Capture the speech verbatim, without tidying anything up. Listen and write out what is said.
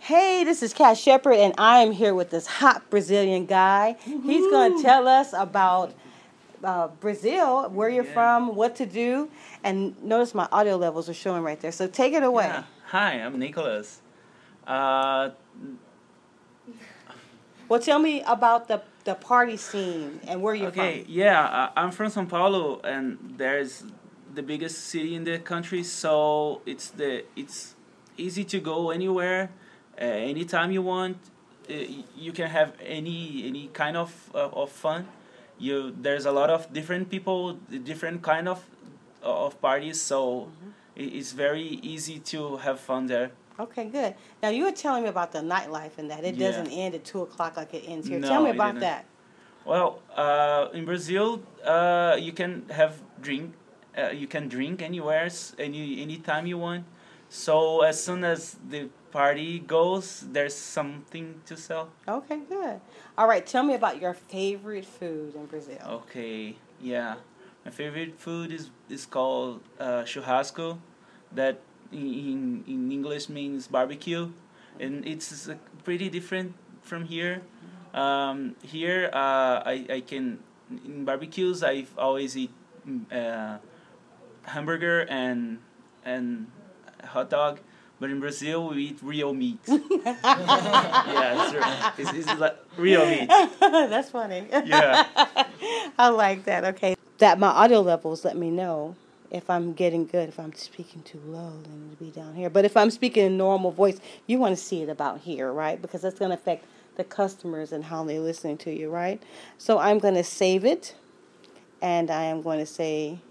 Hey, this is Kat Shepard, and I am here with this hot Brazilian guy. Woo-hoo. He's going to tell us about uh, Brazil, where you're yeah. from, what to do, and notice my audio levels are showing right there. So take it away. Yeah. Hi, I'm Nicholas. Uh, well, tell me about the, the party scene and where you're okay, from. Okay, yeah, uh, I'm from São Paulo, and there's the biggest city in the country, so it's the it's easy to go anywhere. Uh, anytime you want, uh, you can have any any kind of uh, of fun. You there's a lot of different people, different kind of of parties, so mm-hmm. it's very easy to have fun there. Okay, good. Now you were telling me about the nightlife and that it yeah. doesn't end at two o'clock like it ends here. No, Tell me about that. Well, uh, in Brazil, uh, you can have drink. Uh, you can drink anywhere, any anytime you want. So as soon as the party goes, there's something to sell. Okay, good. All right, tell me about your favorite food in Brazil. Okay, yeah. My favorite food is, is called uh, churrasco, that in, in English means barbecue. And it's uh, pretty different from here. Um, here, uh, I, I can, in barbecues, I always eat uh, hamburger and and hot dog, but in Brazil we eat real meat. yeah, it's, it's, it's like real meat. That's funny. Yeah. I like that. Okay. That my audio levels let me know if I'm getting good, if I'm speaking too low, then it'll be down here. But if I'm speaking in normal voice, you want to see it about here, right? Because that's going to affect the customers and how they're listening to you, right? So I'm going to save it, and I am going to say